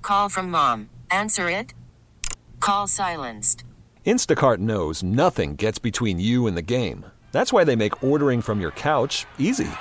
call from mom. Answer it. Call silenced. Instacart knows nothing gets between you and the game. That's why they make ordering from your couch easy.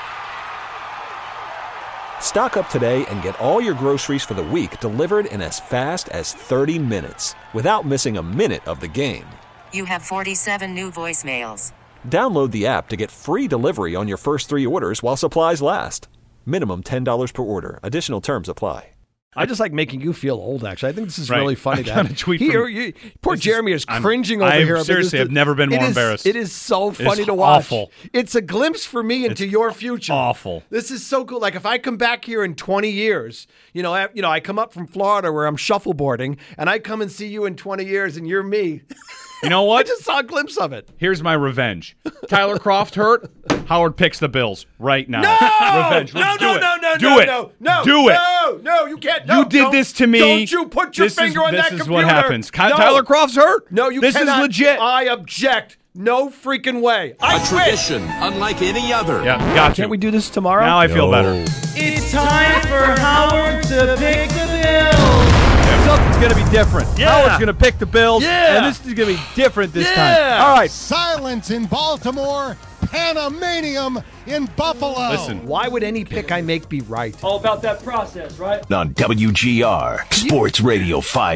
Stock up today and get all your groceries for the week delivered in as fast as 30 minutes without missing a minute of the game. You have 47 new voicemails. Download the app to get free delivery on your first 3 orders while supplies last. Minimum $10 per order. Additional terms apply. I just like making you feel old, actually. I think this is Right. really funny. I got a tweet from- Poor Jeremy is cringing over here. Seriously, I've never been more embarrassed. It is so funny It's to watch. awful. It's a glimpse for me into your future. Awful. This is so cool. Like if I come back here in 20 years, I come up from Florida where I'm shuffleboarding, and I come and see you in 20 years, and you're me. You know I what? just saw a glimpse of it. Here's my revenge. Tyler Croft hurt. Howard picks the Bills right now. No! Revenge. Let's do it. No, do it. no, do it. No, you can't. No, You did this to me. Don't you put your finger on that computer. This is what happens. No. Tyler Croft's hurt. No, you this cannot. This is legit. I object. No freaking way. I quit. Tradition unlike any other. Yeah, got you. Can't we do this tomorrow? Now I feel better. It's time for Howard to pick the Bills. Something's going to be different. Yeah. Howard's going to pick the Bills, Yeah. and this is going to be different this Yeah. time. All right. Silence in Baltimore. Panamanium in Buffalo. Listen. Why would any pick I make be right? All about that process, right? On WGR Sports Radio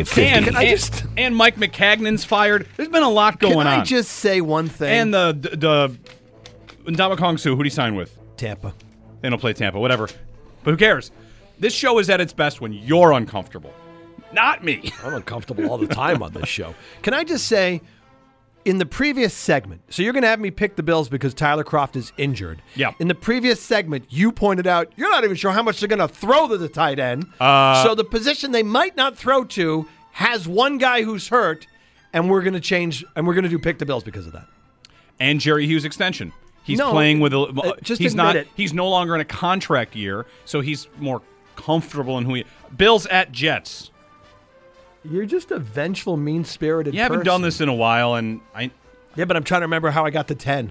550. And Mike McCagnon's fired. There's been a lot going Can on. I just say one thing? And the Ndamukong Kong Su, who'd he sign with? Tampa. They don't play Tampa, whatever. But who cares? This show is at its best when you're uncomfortable. Not me. I'm uncomfortable all the time on this show. Can I just say, in the previous segment, so you're going to have me pick the Bills because Tyler Croft is injured. Yeah. In the previous segment, you pointed out you're not even sure how much they're going to throw to the tight end. So the position they might not throw to has one guy who's hurt, and we're going to change, and we're going to do pick the Bills because of that. And Jerry Hughes extension. He's No, playing with just he's admit not it. he's no longer in a contract year, so he's more comfortable in who he Bills at Jets. You're just a vengeful, mean-spirited You haven't done this in a while, and Yeah, but I'm trying to remember how I got to 10.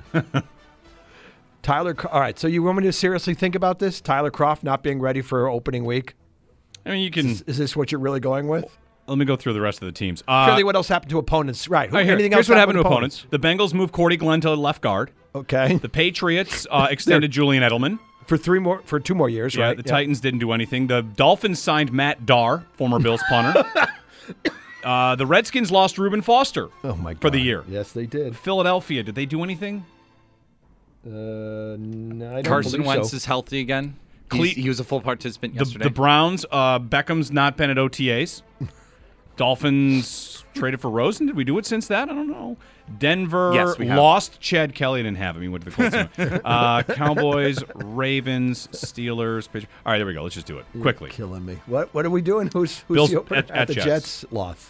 All right, so you want me to seriously think about this? Tyler Croft not being ready for opening week? I mean, you can. Is this what you're really going with? Let me go through the rest of the teams. Really, what else happened to opponents? Right. Right, Anything here's else what happened to opponents. The Bengals moved Cordy Glenn to left guard. Okay. The Patriots extended Julian Edelman. For 2 more years, Yeah, right? the Titans didn't do anything. The Dolphins signed Matt Darr, former Bills punter. The Redskins lost Reuben Foster for the year. Yes, they did. Philadelphia, did they do anything? No, I don't Carson believe Wentz so. is healthy again. He was a full participant yesterday. The Browns, Beckham's not been at OTAs. Dolphins traded for Rosen. Did we do it since that? I don't know. Denver Yes, we have. lost Chad Kelly. Didn't have him. He went to the Colts. Cowboys, Ravens, Steelers. All right, there we go. Let's just do it quickly. You're killing me. What are we doing? Who's Bills the opener? at the Jets. Jets lost.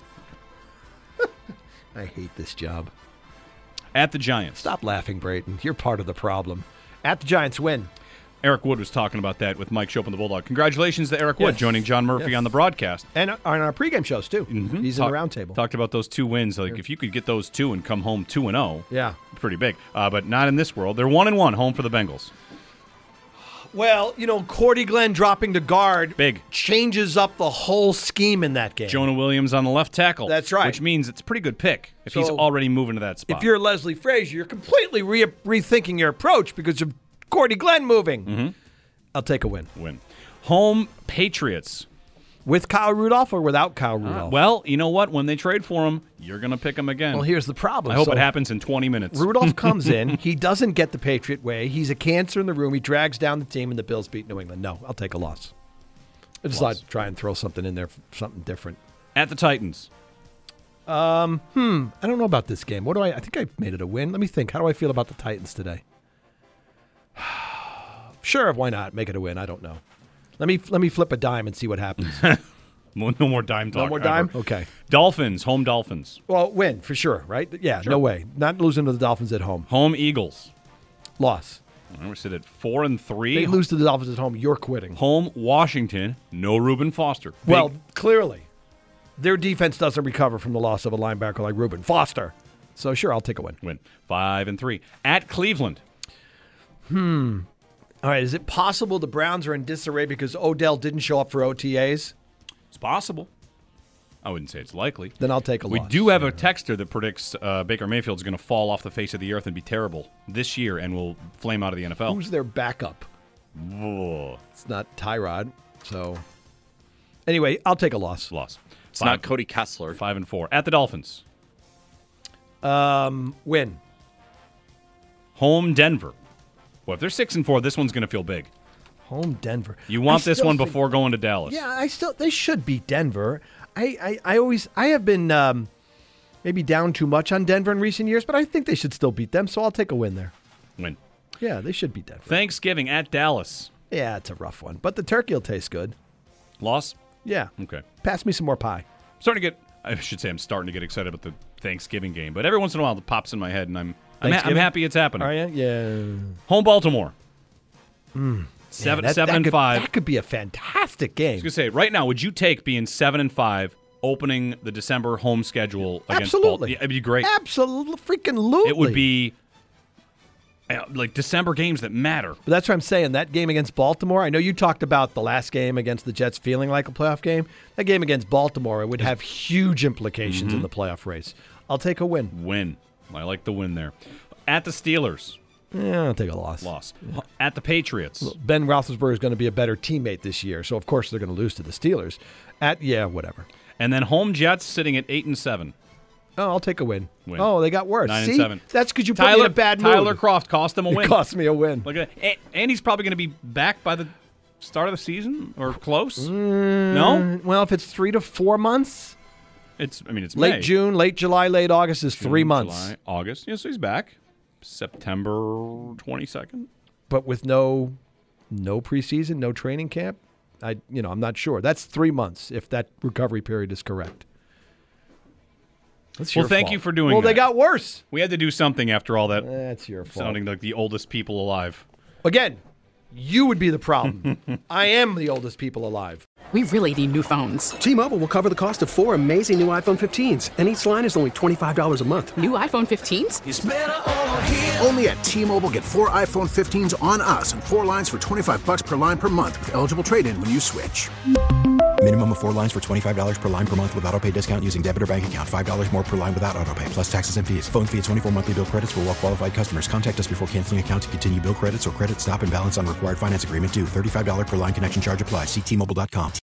I hate this job. At the Giants. Stop laughing, Brayton. You're part of the problem. At the Giants win. Eric Wood was talking about that with Mike Chopin, the Bulldog. Congratulations to Eric Wood Yes. joining John Murphy Yes. on the broadcast. And on our pregame shows, too. Mm-hmm. He's in the roundtable. Talked about those 2 wins. Like, if you could get those 2 and come home 2-0, Yeah. pretty big. But not in this world. They're 1-1 home for the Bengals. Well, Cordy Glenn dropping to guard Big. changes up the whole scheme in that game. Jonah Williams on the left tackle. That's right. Which means it's a pretty good pick if he's So, already moving to that spot. If you're Leslie Frazier, you're completely rethinking your approach because of Cordy Glenn moving. Mm-hmm. I'll take a win. Home Patriots. With Kyle Rudolph or without Kyle Rudolph? Well, you know what? When they trade for him, you're going to pick him again. Well, here's the problem. I hope So it happens in 20 minutes. Rudolph comes in. He doesn't get the Patriot way. He's a cancer in the room. He drags down the team, and the Bills beat New England. No, I'll take a loss. I just thought I'd try and throw something in there, something different. At the Titans. I don't know about this game. I think I made it a win. Let me think. How do I feel about the Titans today? Sure, why not? Make it a win. I don't know. Let me flip a dime and see what happens. No more dime talk. No more dime? ever. Okay. Dolphins. Home Dolphins. Well, win for sure, right? Yeah, Sure. no way. Not losing to the Dolphins at home. Home Eagles. Loss. We sit at 4-3. They lose to the Dolphins at home. You're quitting. Home Washington. No Reuben Foster. Big- Well, clearly, their defense doesn't recover from the loss of a linebacker like Reuben Foster. So sure, I'll take a win. 5-3. At Cleveland. All right, is it possible the Browns are in disarray because Odell didn't show up for OTAs? It's possible. I wouldn't say it's likely. Then I'll take a We loss. do have a texter that predicts Baker Mayfield's going to fall off the face of the earth and be terrible this year and will flame out of the NFL. Who's their backup? Whoa. It's not Tyrod. So, anyway, I'll take a loss. It's not Cody Kessler. 5-4 at the Dolphins. Win. Home Denver. Well, if they're 6-4, this one's going to feel big. Home Denver. You want I this still one think- before going to Dallas. Yeah, they should beat Denver. I have been maybe down too much on Denver in recent years, but I think they should still beat them, so I'll take a win there. Win. Yeah, they should beat Denver. Thanksgiving at Dallas. Yeah, it's a rough one, but the turkey will taste good. Loss? Yeah. Okay. Pass me some more pie. I'm starting to get excited about the Thanksgiving game, but every once in a while it pops in my head, and I'm happy it's happening. Are you? Yeah. Home Baltimore. 7 that and could, 5. That could be a fantastic game. I was gonna say, right now, would you take being 7 and 5, opening the December home schedule against Absolutely. Baltimore? Yeah, it'd be great. Absolutely, freaking lootly. It would be like December games that matter. But that's what I'm saying. That game against Baltimore, I know you talked about the last game against the Jets feeling like a playoff game. That game against Baltimore, it would have huge implications in the playoff race. I'll take a win. Win. I like the win there. At the Steelers. Yeah, I'll take a loss. At the Patriots. Ben Roethlisberger is going to be a better teammate this year, so of course they're going to lose to the Steelers. Whatever. And then home Jets sitting at 8-7. Oh, I'll take a win. Win. Oh, they got worse. 9 See? and 7. That's because you put me in a bad mood. Tyler Kroft cost them a win. It cost me a win. Look at that. And he's probably going to be back by the start of the season or close. No? Well, if it's 3 to 4 months. It's late May. June, late July, late August is June, 3 months. July, August. Yeah, so he's back. September 22nd. But with no preseason, no training camp, I'm not sure. That's 3 months if that recovery period is correct. That's your thank fault. you for doing that. Well, they got worse. We had to do something after all that. That's your fault. Sounding like the oldest people alive. Again, you would be the problem. I am the oldest people alive. We really need new phones. T-Mobile will cover the cost of 4 amazing new iPhone 15s, and each line is only $25 a month. New iPhone 15s? It's better over here. Only at T-Mobile, get 4 iPhone 15s on us and 4 lines for $25 per line per month with eligible trade-in when you switch. Minimum of 4 lines for $25 per line per month with autopay discount using debit or bank account. $5 more per line without autopay, plus taxes and fees. Phone fee at 24 monthly bill credits for well-qualified customers. Contact us before canceling account to continue bill credits or credit stop and balance on required finance agreement due. $35 per line connection charge applies. See T-Mobile.com.